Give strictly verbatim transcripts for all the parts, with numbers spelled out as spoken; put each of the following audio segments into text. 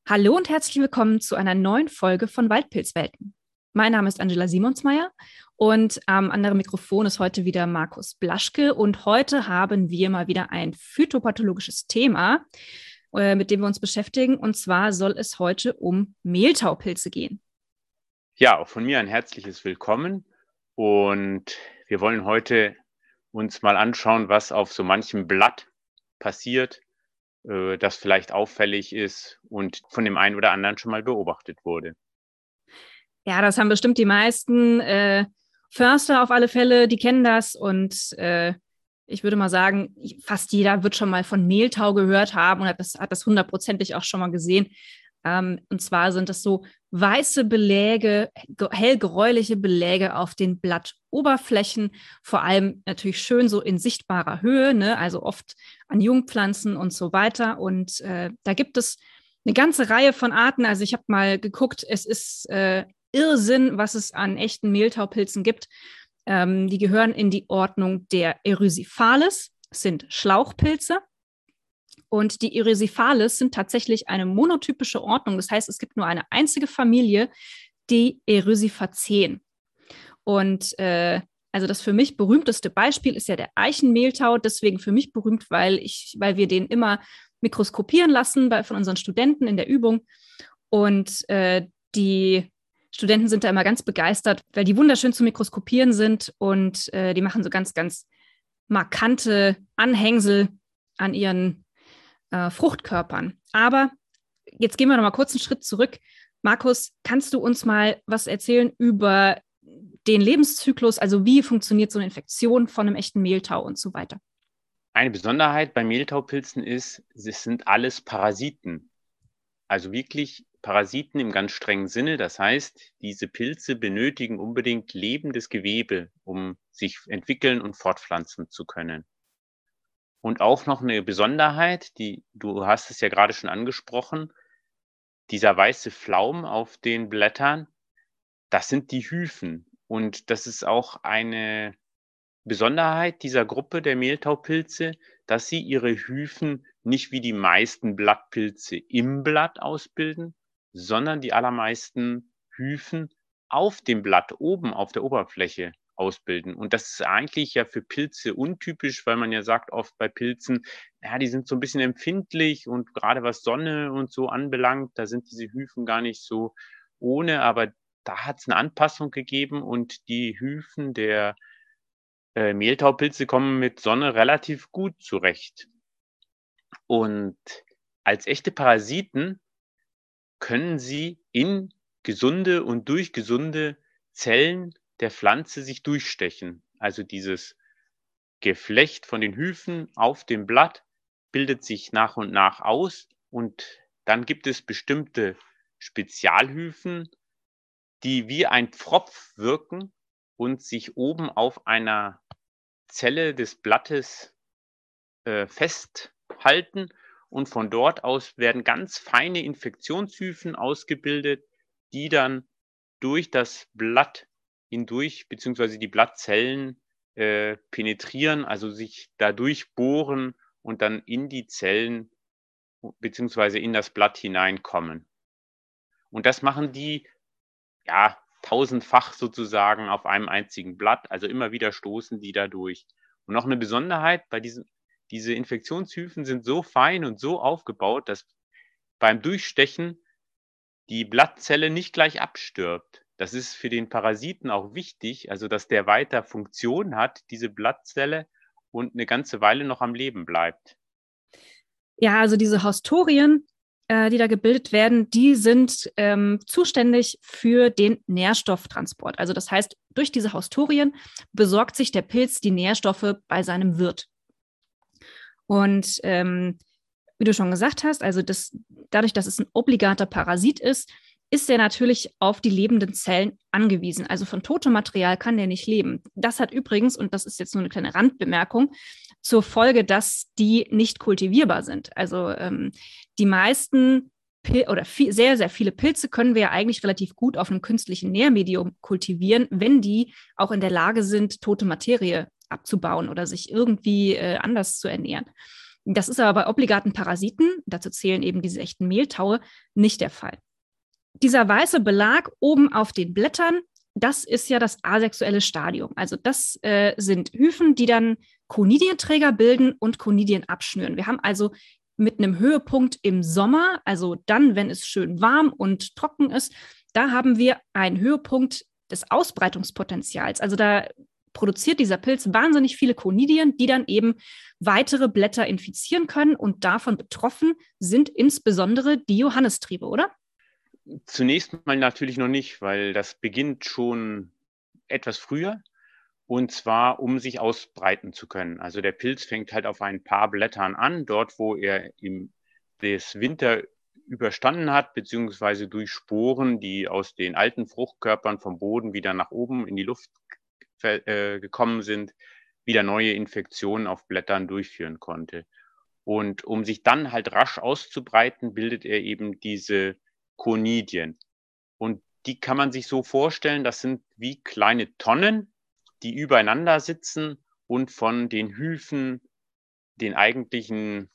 Hallo und herzlich willkommen zu einer neuen Folge von Waldpilzwelten. Mein Name ist Angela Simonsmeier und am anderen Mikrofon ist heute wieder Markus Blaschke. Und heute haben wir mal wieder ein phytopathologisches Thema, äh, mit dem wir uns beschäftigen. Und zwar soll es heute um Mehltaupilze gehen. Ja, auch von mir ein herzliches Willkommen. Und wir wollen heute uns mal anschauen, was auf so manchem Blatt passiert, äh, das vielleicht auffällig ist und von dem einen oder anderen schon mal beobachtet wurde. Ja, das haben bestimmt die meisten äh, Förster auf alle Fälle, die kennen das. Und äh, ich würde mal sagen, fast jeder wird schon mal von Mehltau gehört haben und hat das, hat das hundertprozentig auch schon mal gesehen. Ähm, und zwar sind das so weiße Beläge, hellgräuliche Beläge auf den Blattoberflächen, vor allem natürlich schön so in sichtbarer Höhe, ne? Also oft an Jungpflanzen und so weiter. Und äh, da gibt es eine ganze Reihe von Arten. Also ich habe mal geguckt, es ist äh, Irrsinn, was es an echten Mehltaupilzen gibt. Ähm, die gehören in die Ordnung der Erysiphalis, sind Schlauchpilze. Und die Erysiphalis sind tatsächlich eine monotypische Ordnung. Das heißt, es gibt nur eine einzige Familie, die Erysiphaceae. Und äh, also das für mich berühmteste Beispiel ist ja der Eichenmehltau. Deswegen für mich berühmt, weil, ich, weil wir den immer mikroskopieren lassen bei, von unseren Studenten in der Übung. Und äh, die Studenten sind da immer ganz begeistert, weil die wunderschön zu mikroskopieren sind und äh, die machen so ganz, ganz markante Anhängsel an ihren äh, Fruchtkörpern. Aber jetzt gehen wir noch mal kurz einen Schritt zurück. Markus, kannst du uns mal was erzählen über den Lebenszyklus, also wie funktioniert so eine Infektion von einem echten Mehltau und so weiter? Eine Besonderheit bei Mehltaupilzen ist, es sind alles Parasiten. Also wirklich Parasiten im ganz strengen Sinne. Das heißt, diese Pilze benötigen unbedingt lebendes Gewebe, um sich entwickeln und fortpflanzen zu können. Und auch noch eine Besonderheit, die, du hast es ja gerade schon angesprochen, dieser weiße Flaum auf den Blättern, das sind die Hyphen. Und das ist auch eine Besonderheit dieser Gruppe der Mehltaupilze, dass sie ihre Hyphen nicht wie die meisten Blattpilze im Blatt ausbilden, sondern die allermeisten Hyphen auf dem Blatt oben auf der Oberfläche ausbilden. Und das ist eigentlich ja für Pilze untypisch, weil man ja sagt oft bei Pilzen, ja, die sind so ein bisschen empfindlich und gerade was Sonne und so anbelangt, da sind diese Hyphen gar nicht so ohne, aber da hat es eine Anpassung gegeben und die Hyphen der äh, Mehltaupilze kommen mit Sonne relativ gut zurecht. Und als echte Parasiten können sie in gesunde und durch gesunde Zellen der Pflanze sich durchstechen. Also dieses Geflecht von den Hyphen auf dem Blatt bildet sich nach und nach aus und dann gibt es bestimmte Spezialhyphen, die wie ein Pfropf wirken und sich oben auf einer Zelle des Blattes äh, festhalten und von dort aus werden ganz feine Infektionshyphen ausgebildet, die dann durch das Blatt hindurch beziehungsweise die Blattzellen äh, penetrieren, also sich dadurch bohren und dann in die Zellen beziehungsweise in das Blatt hineinkommen. Und das machen die ja tausendfach sozusagen auf einem einzigen Blatt, also immer wieder stoßen die da durch. Und noch eine Besonderheit bei diesen, diese Infektionshyphen sind so fein und so aufgebaut, dass beim Durchstechen die Blattzelle nicht gleich abstirbt. Das ist für den Parasiten auch wichtig, also dass der weiter Funktion hat, diese Blattzelle, und eine ganze Weile noch am Leben bleibt. Ja, also diese Haustorien, äh, die da gebildet werden, die sind ähm, zuständig für den Nährstofftransport. Also das heißt, durch diese Haustorien besorgt sich der Pilz die Nährstoffe bei seinem Wirt. Und ähm, wie du schon gesagt hast, also das, dadurch, dass es ein obligater Parasit ist, ist er natürlich auf die lebenden Zellen angewiesen. Also von totem Material kann der nicht leben. Das hat übrigens, und das ist jetzt nur eine kleine Randbemerkung, zur Folge, dass die nicht kultivierbar sind. Also ähm, die meisten Pil- oder viel, sehr, sehr viele Pilze können wir ja eigentlich relativ gut auf einem künstlichen Nährmedium kultivieren, wenn die auch in der Lage sind, tote Materie abzubauen oder sich irgendwie äh, anders zu ernähren. Das ist aber bei obligaten Parasiten, dazu zählen eben diese echten Mehltaue, nicht der Fall. Dieser weiße Belag oben auf den Blättern, das ist ja das asexuelle Stadium. Also das äh, sind Hyphen, die dann Conidienträger bilden und Conidien abschnüren. Wir haben also mit einem Höhepunkt im Sommer, also dann, wenn es schön warm und trocken ist, da haben wir einen Höhepunkt des Ausbreitungspotenzials. Also da produziert dieser Pilz wahnsinnig viele Conidien, die dann eben weitere Blätter infizieren können. Und davon betroffen sind insbesondere die Johannistriebe, oder? Zunächst mal natürlich noch nicht, weil das beginnt schon etwas früher, und zwar, um sich ausbreiten zu können. Also der Pilz fängt halt auf ein paar Blättern an, dort, wo er im des Winter überstanden hat, beziehungsweise durch Sporen, die aus den alten Fruchtkörpern vom Boden wieder nach oben in die Luft äh, gekommen sind, wieder neue Infektionen auf Blättern durchführen konnte. Und um sich dann halt rasch auszubreiten, bildet er eben diese Conidien. Und die kann man sich so vorstellen, das sind wie kleine Tonnen, die übereinander sitzen und von den Hyphen den eigentlichen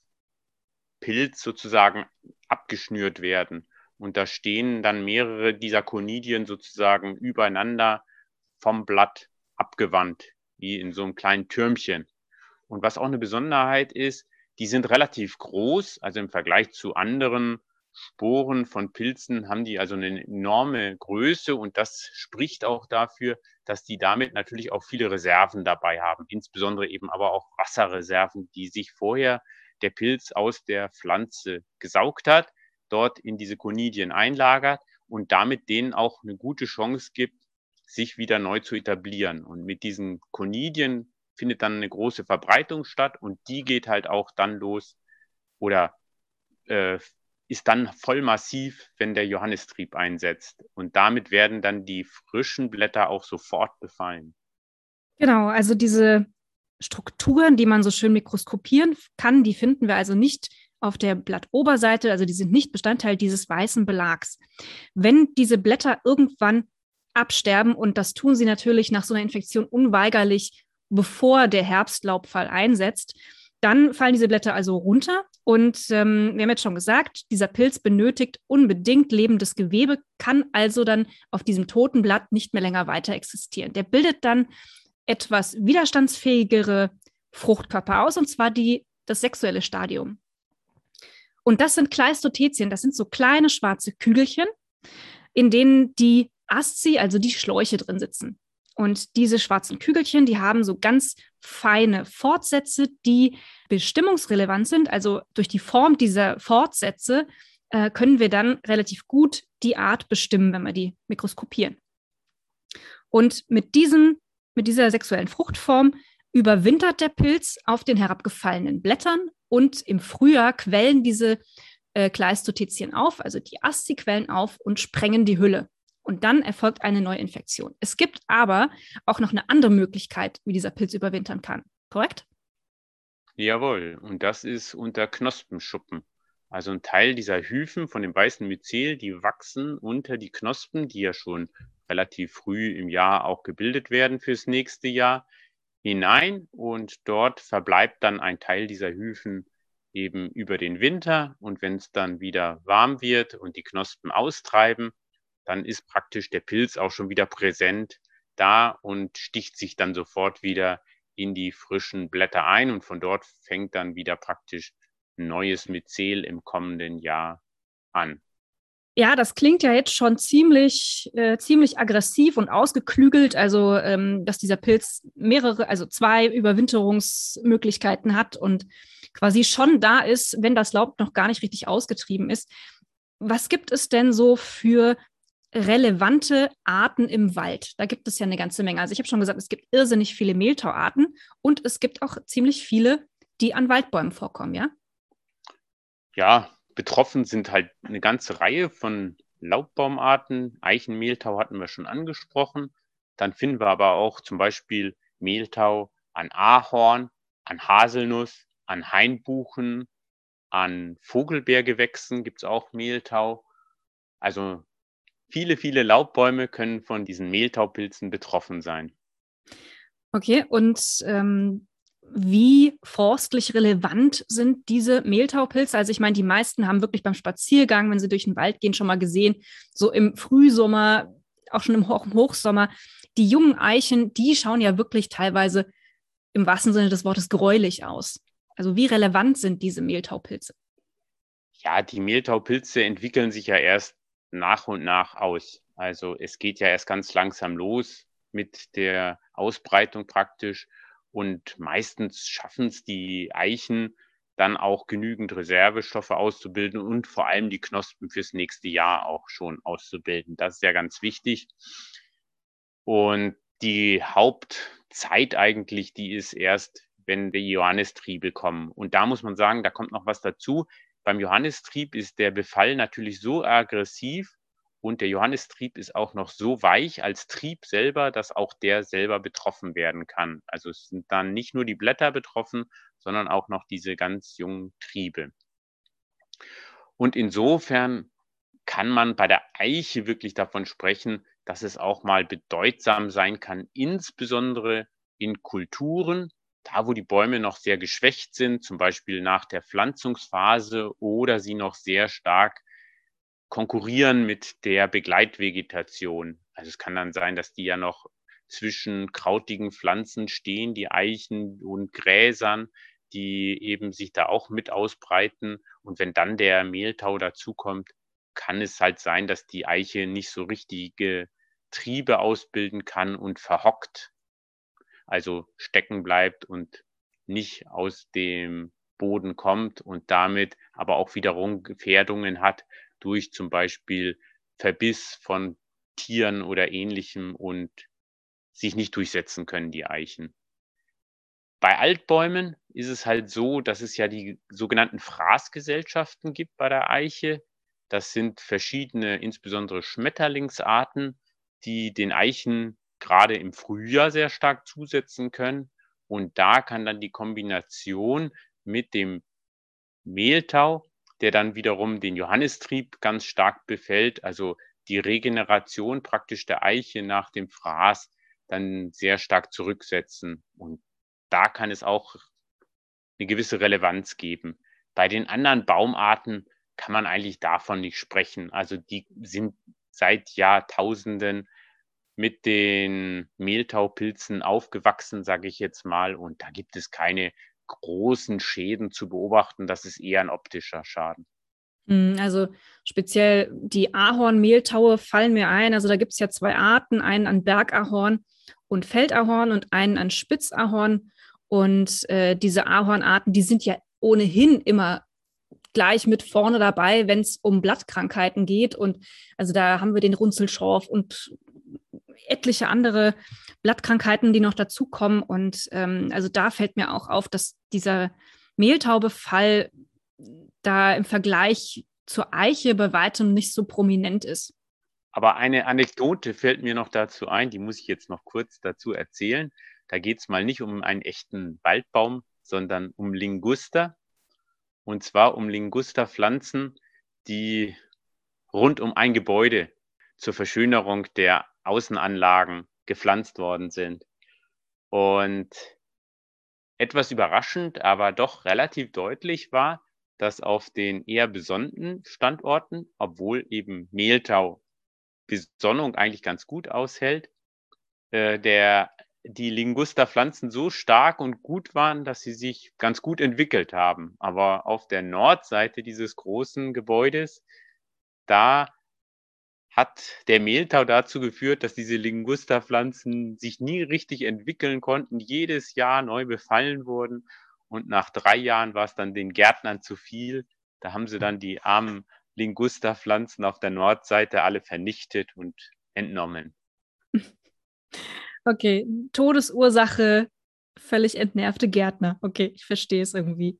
Pilz sozusagen abgeschnürt werden. Und da stehen dann mehrere dieser Conidien sozusagen übereinander vom Blatt abgewandt, wie in so einem kleinen Türmchen. Und was auch eine Besonderheit ist, die sind relativ groß, also im Vergleich zu anderen Sporen von Pilzen haben die also eine enorme Größe, und das spricht auch dafür, dass die damit natürlich auch viele Reserven dabei haben, insbesondere eben aber auch Wasserreserven, die sich vorher der Pilz aus der Pflanze gesaugt hat, dort in diese Conidien einlagert und damit denen auch eine gute Chance gibt, sich wieder neu zu etablieren. Und mit diesen Conidien findet dann eine große Verbreitung statt, und die geht halt auch dann los oder äh, ist dann voll massiv, wenn der Johannistrieb einsetzt. Und damit werden dann die frischen Blätter auch sofort befallen. Genau, also diese Strukturen, die man so schön mikroskopieren kann, die finden wir also nicht auf der Blattoberseite, also die sind nicht Bestandteil dieses weißen Belags. Wenn diese Blätter irgendwann absterben, und das tun sie natürlich nach so einer Infektion unweigerlich, bevor der Herbstlaubfall einsetzt, dann fallen diese Blätter also runter. Und ähm, wir haben jetzt schon gesagt, dieser Pilz benötigt unbedingt lebendes Gewebe, kann also dann auf diesem toten Blatt nicht mehr länger weiter existieren. Der bildet dann etwas widerstandsfähigere Fruchtkörper aus, und zwar die, das sexuelle Stadium. Und das sind Kleistothetien, das sind so kleine schwarze Kügelchen, in denen die Asci, also die Schläuche drin sitzen. Und diese schwarzen Kügelchen, die haben so ganz feine Fortsätze, die bestimmungsrelevant sind. Also durch die Form dieser Fortsätze äh, können wir dann relativ gut die Art bestimmen, wenn wir die mikroskopieren. Und mit, diesen, mit dieser sexuellen Fruchtform überwintert der Pilz auf den herabgefallenen Blättern, und im Frühjahr quellen diese äh, Kleistothetien auf, also die Asci quellen auf und sprengen die Hülle. Und dann erfolgt eine Neuinfektion. Es gibt aber auch noch eine andere Möglichkeit, wie dieser Pilz überwintern kann. Korrekt? Jawohl, und das ist unter Knospenschuppen. Also ein Teil dieser Hyphen von dem weißen Myzel, die wachsen unter die Knospen, die ja schon relativ früh im Jahr auch gebildet werden fürs nächste Jahr, hinein, und dort verbleibt dann ein Teil dieser Hyphen eben über den Winter, und wenn es dann wieder warm wird und die Knospen austreiben, dann ist praktisch der Pilz auch schon wieder präsent da und sticht sich dann sofort wieder in die frischen Blätter ein, und von dort fängt dann wieder praktisch ein neues Myzel im kommenden Jahr an. Ja, das klingt ja jetzt schon ziemlich, äh, ziemlich aggressiv und ausgeklügelt, also ähm, dass dieser Pilz mehrere, also zwei Überwinterungsmöglichkeiten hat und quasi schon da ist, wenn das Laub noch gar nicht richtig ausgetrieben ist. Was gibt es denn so für relevante Arten im Wald? Da gibt es ja eine ganze Menge. Also ich habe schon gesagt, es gibt irrsinnig viele Mehltauarten, und es gibt auch ziemlich viele, die an Waldbäumen vorkommen, ja? Ja, betroffen sind halt eine ganze Reihe von Laubbaumarten. Eichenmehltau hatten wir schon angesprochen. Dann finden wir aber auch zum Beispiel Mehltau an Ahorn, an Haselnuss, an Hainbuchen, an Vogelbeergewächsen gibt es auch Mehltau. Also viele, viele Laubbäume können von diesen Mehltaupilzen betroffen sein. Okay, und ähm, wie forstlich relevant sind diese Mehltaupilze? Also ich meine, die meisten haben wirklich beim Spaziergang, wenn sie durch den Wald gehen, schon mal gesehen, so im Frühsommer, auch schon im Hoch- Hochsommer, die jungen Eichen, die schauen ja wirklich teilweise im wahrsten Sinne des Wortes gräulich aus. Also wie relevant sind diese Mehltaupilze? Ja, die Mehltaupilze entwickeln sich ja erst nach und nach aus. Also es geht ja erst ganz langsam los mit der Ausbreitung praktisch und meistens schaffen es die Eichen dann auch genügend Reservestoffe auszubilden und vor allem die Knospen fürs nächste Jahr auch schon auszubilden. Das ist ja ganz wichtig. Und die Hauptzeit eigentlich, die ist erst, wenn die Johannistriebe kommen. Und da muss man sagen, da kommt noch was dazu. Beim Johannistrieb ist der Befall natürlich so aggressiv und der Johannistrieb ist auch noch so weich als Trieb selber, dass auch der selber betroffen werden kann. Also es sind dann nicht nur die Blätter betroffen, sondern auch noch diese ganz jungen Triebe. Und insofern kann man bei der Eiche wirklich davon sprechen, dass es auch mal bedeutsam sein kann, insbesondere in Kulturen, da wo die Bäume noch sehr geschwächt sind, zum Beispiel nach der Pflanzungsphase oder sie noch sehr stark konkurrieren mit der Begleitvegetation. Also es kann dann sein, dass die ja noch zwischen krautigen Pflanzen stehen, die Eichen und Gräsern, die eben sich da auch mit ausbreiten. Und wenn dann der Mehltau dazukommt, kann es halt sein, dass die Eiche nicht so richtige Triebe ausbilden kann und verhockt, also stecken bleibt und nicht aus dem Boden kommt und damit aber auch wiederum Gefährdungen hat durch zum Beispiel Verbiss von Tieren oder Ähnlichem und sich nicht durchsetzen können, die Eichen. Bei Altbäumen ist es halt so, dass es ja die sogenannten Fraßgesellschaften gibt bei der Eiche. Das sind verschiedene, insbesondere Schmetterlingsarten, die den Eichen gerade im Frühjahr sehr stark zusetzen können. Und da kann dann die Kombination mit dem Mehltau, der dann wiederum den Johannistrieb ganz stark befällt, also die Regeneration praktisch der Eiche nach dem Fraß dann sehr stark zurücksetzen. Und da kann es auch eine gewisse Relevanz geben. Bei den anderen Baumarten kann man eigentlich davon nicht sprechen. Also die sind seit Jahrtausenden mit den Mehltaupilzen aufgewachsen, sage ich jetzt mal. Und da gibt es keine großen Schäden zu beobachten. Das ist eher ein optischer Schaden. Also speziell die Ahornmehltaue fallen mir ein. Also da gibt es ja zwei Arten, einen an Bergahorn und Feldahorn und einen an Spitzahorn. Und äh, diese Ahornarten, die sind ja ohnehin immer gleich mit vorne dabei, wenn es um Blattkrankheiten geht. Und also da haben wir den Runzelschorf und etliche andere Blattkrankheiten, die noch dazukommen. Und ähm, also da fällt mir auch auf, dass dieser Mehltaubefall da im Vergleich zur Eiche bei weitem nicht so prominent ist. Aber eine Anekdote fällt mir noch dazu ein, die muss ich jetzt noch kurz dazu erzählen. Da geht es mal nicht um einen echten Waldbaum, sondern um Linguster. Und zwar um Lingusterpflanzen, die rund um ein Gebäude zur Verschönerung der Außenanlagen gepflanzt worden sind. Und etwas überraschend, aber doch relativ deutlich war, dass auf den eher besonnten Standorten, obwohl eben Mehltau Besonnung eigentlich ganz gut aushält, äh, der, die Lingusterpflanzen so stark und gut waren, dass sie sich ganz gut entwickelt haben. Aber auf der Nordseite dieses großen Gebäudes, da hat der Mehltau dazu geführt, dass diese Lingusterpflanzen sich nie richtig entwickeln konnten, jedes Jahr neu befallen wurden. Und nach drei Jahren war es dann den Gärtnern zu viel. Da haben sie dann die armen Lingusterpflanzen auf der Nordseite alle vernichtet und entnommen. Okay, Todesursache, völlig entnervte Gärtner. Okay, ich verstehe es irgendwie.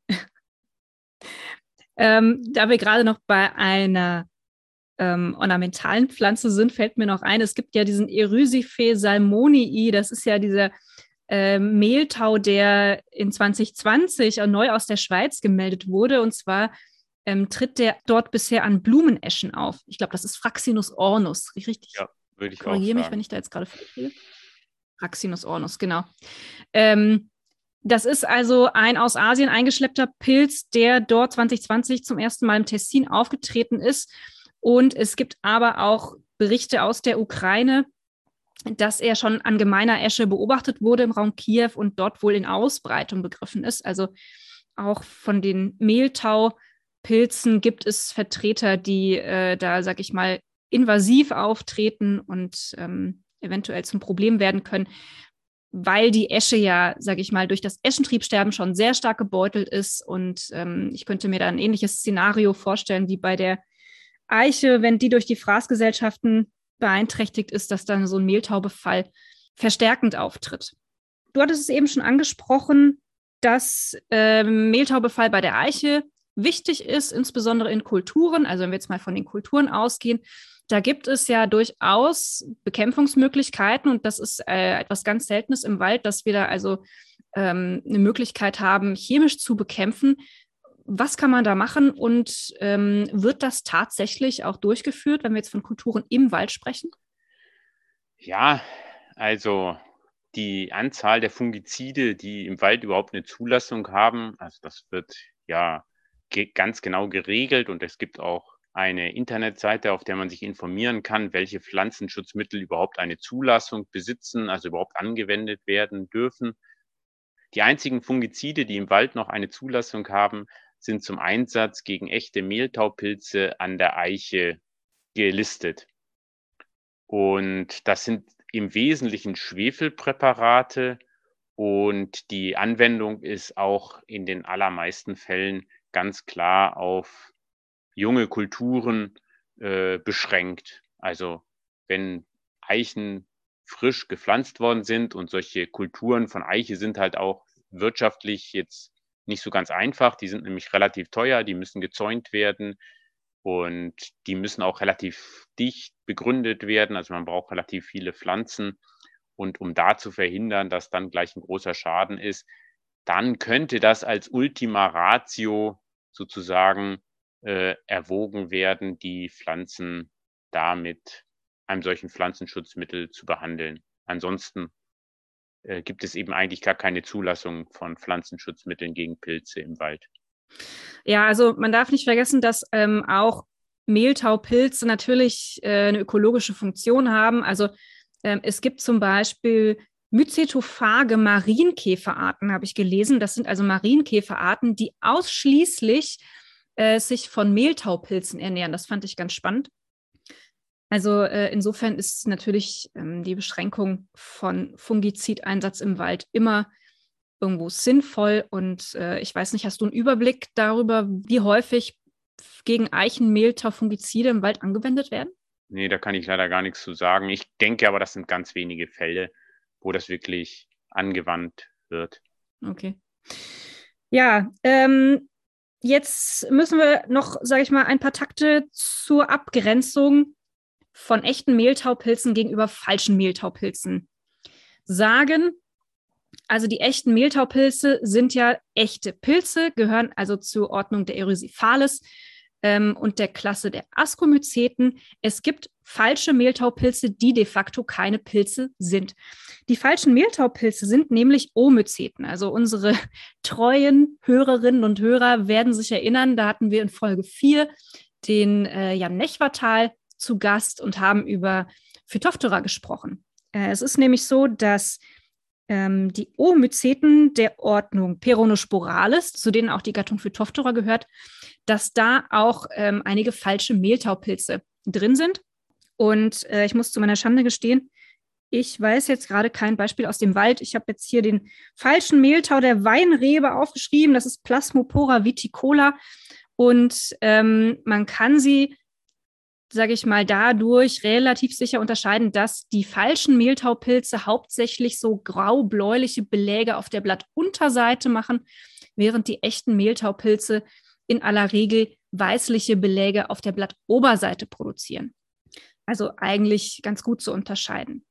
ähm, da wir gerade noch bei einer ähm, ornamentalen Pflanze sind, fällt mir noch ein, es gibt ja diesen Erysiphe salmonii, das ist ja dieser äh, Mehltau, der in zwanzig zwanzig neu aus der Schweiz gemeldet wurde. Und zwar ähm, tritt der dort bisher an Blumeneschen auf. Ich glaube, das ist Fraxinus ornus. Richtig? Ja, würde ich auch Korrigiere mich, sagen. wenn ich da jetzt gerade falsch liege. Fraxinus ornus, genau. Ähm, Das ist also ein aus Asien eingeschleppter Pilz, der dort zwanzig zwanzig zum ersten Mal im Tessin aufgetreten ist. Und es gibt aber auch Berichte aus der Ukraine, dass er schon an gemeiner Esche beobachtet wurde im Raum Kiew und dort wohl in Ausbreitung begriffen ist. Also auch von den Mehltaupilzen gibt es Vertreter, die äh, da, sag ich mal, invasiv auftreten und ähm, eventuell zum Problem werden können, weil die Esche ja, sag ich mal, durch das Eschentriebsterben schon sehr stark gebeutelt ist. Und ähm, ich könnte mir da ein ähnliches Szenario vorstellen wie bei der Eiche, wenn die durch die Fraßgesellschaften beeinträchtigt ist, dass dann so ein Mehltaubefall verstärkend auftritt. Du hattest es eben schon angesprochen, dass ähm, Mehltaubefall bei der Eiche wichtig ist, insbesondere in Kulturen. Also wenn wir jetzt mal von den Kulturen ausgehen, da gibt es ja durchaus Bekämpfungsmöglichkeiten und das ist äh, etwas ganz Seltenes im Wald, dass wir da also ähm, eine Möglichkeit haben, chemisch zu bekämpfen. Was kann man da machen und ähm, wird das tatsächlich auch durchgeführt, wenn wir jetzt von Kulturen im Wald sprechen? Ja, also die Anzahl der Fungizide, die im Wald überhaupt eine Zulassung haben, also das wird ja ge- ganz genau geregelt und es gibt auch eine Internetseite, auf der man sich informieren kann, welche Pflanzenschutzmittel überhaupt eine Zulassung besitzen, also überhaupt angewendet werden dürfen. Die einzigen Fungizide, die im Wald noch eine Zulassung haben, sind zum Einsatz gegen echte Mehltaupilze an der Eiche gelistet. Und das sind im Wesentlichen Schwefelpräparate und die Anwendung ist auch in den allermeisten Fällen ganz klar auf junge Kulturen äh, beschränkt. Also wenn Eichen frisch gepflanzt worden sind und solche Kulturen von Eiche sind halt auch wirtschaftlich jetzt nicht so ganz einfach. Die sind nämlich relativ teuer, die müssen gezäunt werden und die müssen auch relativ dicht begründet werden. Also man braucht relativ viele Pflanzen. Und um da zu verhindern, dass dann gleich ein großer Schaden ist, dann könnte das als Ultima Ratio sozusagen äh, erwogen werden, die Pflanzen da mit einem solchen Pflanzenschutzmittel zu behandeln. Ansonsten äh, gibt es eben eigentlich gar keine Zulassung von Pflanzenschutzmitteln gegen Pilze im Wald. Ja, also man darf nicht vergessen, dass ähm, auch Mehltaupilze natürlich äh, eine ökologische Funktion haben. Also ähm, es gibt zum Beispiel mycetophage Marienkäferarten, habe ich gelesen. Das sind also Marienkäferarten, die ausschließlich äh, sich von Mehltaupilzen ernähren. Das fand ich ganz spannend. Also äh, insofern ist natürlich ähm, die Beschränkung von Fungizideinsatz im Wald immer irgendwo sinnvoll. Und äh, ich weiß nicht, hast du einen Überblick darüber, wie häufig gegen Eichenmehltau Fungizide im Wald angewendet werden? Nee, da kann ich leider gar nichts zu sagen. Ich denke aber, das sind ganz wenige Fälle, wo das wirklich angewandt wird. Okay. Ja, ähm, jetzt müssen wir noch, sage ich mal, ein paar Takte zur Abgrenzung von echten Mehltaupilzen gegenüber falschen Mehltaupilzen sagen. Also die echten Mehltaupilze sind ja echte Pilze, gehören also zur Ordnung der Erysiphales ähm, und der Klasse der Ascomyceten. Es gibt falsche Mehltaupilze, die de facto keine Pilze sind. Die falschen Mehltaupilze sind nämlich Omyceten. Also unsere treuen Hörerinnen und Hörer werden sich erinnern, da hatten wir in Folge vier den äh, Jan Nechwatal zu Gast und haben über Phytophthora gesprochen. Äh, es ist nämlich so, dass ähm, die Omyceten der Ordnung Peronosporales, zu denen auch die Gattung Phytophthora gehört, dass da auch ähm, einige falsche Mehltaupilze drin sind. Und äh, ich muss zu meiner Schande gestehen, ich weiß jetzt gerade kein Beispiel aus dem Wald. Ich habe jetzt hier den falschen Mehltau der Weinrebe aufgeschrieben. Das ist Plasmopora viticola. Und ähm, man kann sie, sage ich mal, dadurch relativ sicher unterscheiden, dass die falschen Mehltaupilze hauptsächlich so grau-bläuliche Beläge auf der Blattunterseite machen, während die echten Mehltaupilze in aller Regel weißliche Beläge auf der Blattoberseite produzieren. Also eigentlich ganz gut zu unterscheiden.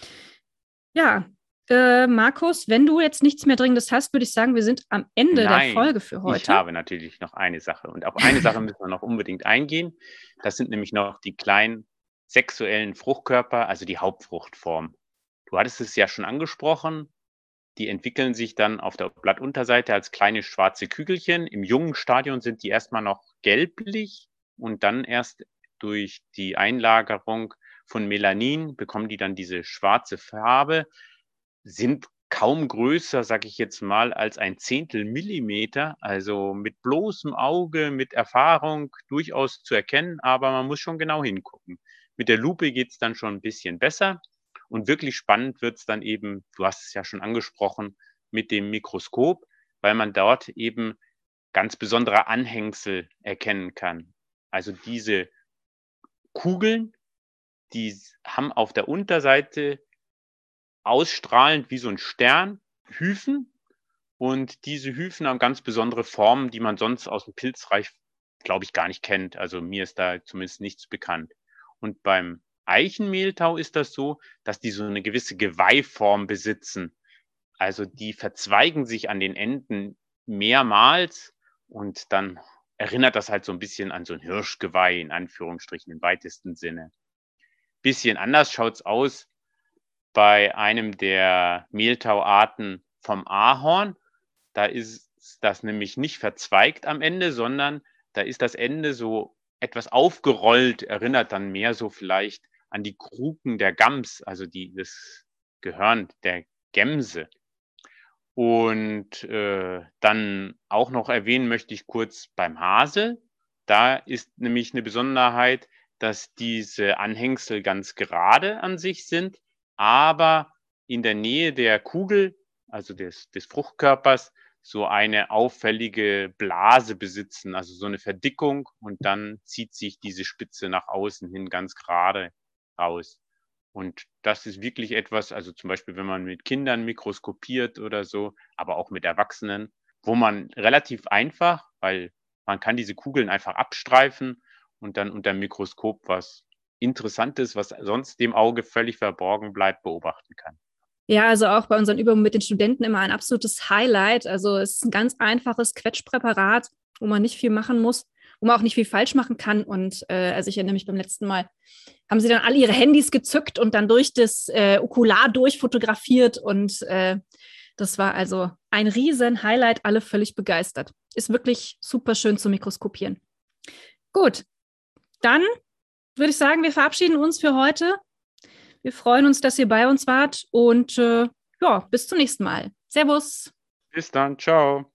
Ja, äh, Markus, wenn du jetzt nichts mehr Dringendes hast, würde ich sagen, wir sind am Ende Nein, der Folge für heute. Ich habe natürlich noch eine Sache und auf eine Sache müssen wir noch unbedingt eingehen. Das sind nämlich noch die kleinen sexuellen Fruchtkörper, also die Hauptfruchtform. Du hattest es ja schon angesprochen, die entwickeln sich dann auf der Blattunterseite als kleine schwarze Kügelchen. Im jungen Stadium sind die erstmal noch gelblich und dann erst durch die Einlagerung von Melanin bekommen die dann diese schwarze Farbe, sind kaum größer, sage ich jetzt mal, als ein Zehntel Millimeter, also mit bloßem Auge, mit Erfahrung durchaus zu erkennen, aber man muss schon genau hingucken. Mit der Lupe geht es dann schon ein bisschen besser und wirklich spannend wird es dann eben, du hast es ja schon angesprochen, mit dem Mikroskop, weil man dort eben ganz besondere Anhängsel erkennen kann. Also diese Kugeln, die haben auf der Unterseite ausstrahlend wie so ein Stern Hyphen und diese Hyphen haben ganz besondere Formen, die man sonst aus dem Pilzreich, glaube ich, gar nicht kennt. Also mir ist da zumindest nichts bekannt. Und beim Eichenmehltau ist das so, dass die so eine gewisse Geweihform besitzen. Also die verzweigen sich an den Enden mehrmals und dann erinnert das halt so ein bisschen an so ein Hirschgeweih, in Anführungsstrichen, im weitesten Sinne. Bisschen anders schaut's aus bei einem der Mehltauarten vom Ahorn. Da ist das nämlich nicht verzweigt am Ende, sondern da ist das Ende so etwas aufgerollt, erinnert dann mehr so vielleicht an die Kruken der Gams, also die, das Gehörn der Gemse. Und äh, dann auch noch erwähnen möchte ich kurz beim Hasel. Da ist nämlich eine Besonderheit, dass diese Anhängsel ganz gerade an sich sind, aber in der Nähe der Kugel, also des, des Fruchtkörpers, so eine auffällige Blase besitzen, also so eine Verdickung und dann zieht sich diese Spitze nach außen hin ganz gerade raus. Und das ist wirklich etwas, also zum Beispiel, wenn man mit Kindern mikroskopiert oder so, aber auch mit Erwachsenen, wo man relativ einfach, weil man kann diese Kugeln einfach abstreifen und dann unter dem Mikroskop was Interessantes, was sonst dem Auge völlig verborgen bleibt, beobachten kann. Ja, also auch bei unseren Übungen mit den Studenten immer ein absolutes Highlight. Also es ist ein ganz einfaches Quetschpräparat, wo man nicht viel machen muss, wo man auch nicht viel falsch machen kann. Und äh, also ich erinnere mich beim letzten Mal, haben sie dann alle ihre Handys gezückt und dann durch das äh, Okular durchfotografiert. Und äh, das war also ein riesen Highlight, alle völlig begeistert. Ist wirklich super schön zu mikroskopieren. Gut, dann würde ich sagen, wir verabschieden uns für heute. Wir freuen uns, dass ihr bei uns wart und äh, ja, bis zum nächsten Mal. Servus. Bis dann, ciao.